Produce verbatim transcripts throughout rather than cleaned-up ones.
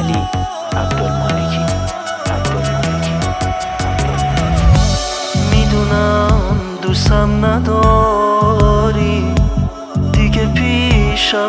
علی عبدالمالکی عبدالمالکی میدونم دوستم نداری، دیگه پیشم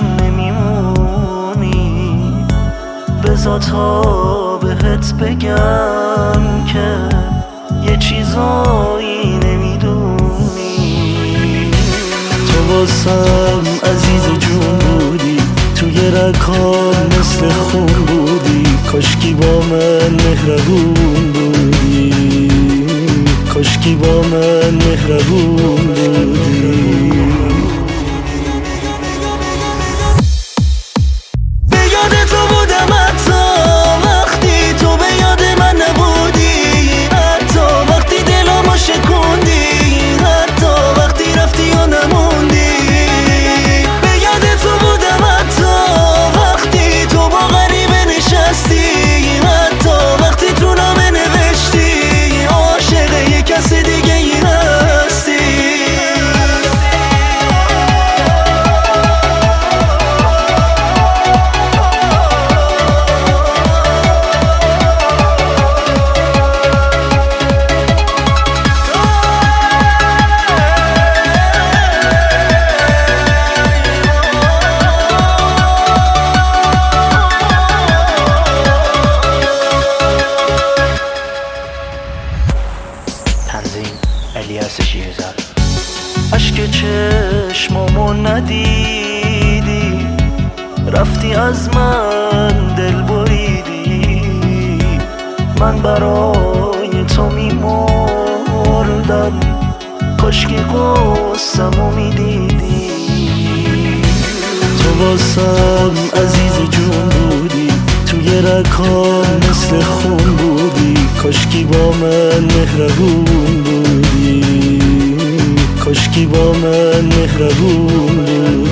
نمیمونی، بذار تا بهت بگم که یه چیزایی نمیدونی. تو واسم عزیز جون بودی، توی رکام مثل خون بودی، کاشکی با من مهربون بودی، کاشکی با من مهربون بودی. به یاد تو بودم حتی وقتی تو به یاد من نبودی، حتی وقتی دلمو شکوندی، حتی وقتی رفتی و نموندی. به یاد تو بودم حتی وقتی تو با غریبه نشستی، حتی وقتی تو نامه نوشتی عاشق یه کس دیگه ای هستی. تنظیم الیاس شیرزاد. عشق چشمامو ندیدی، رفتی از من دل بریدی، من برای تو میمردم، کاشکی قصه‌مو میدیدی. تو واسم عزیز جون بودی، توی رکام مثل خون بودی، کاشکی با من مهربون بودی، کاشکی با من مهربون بودی.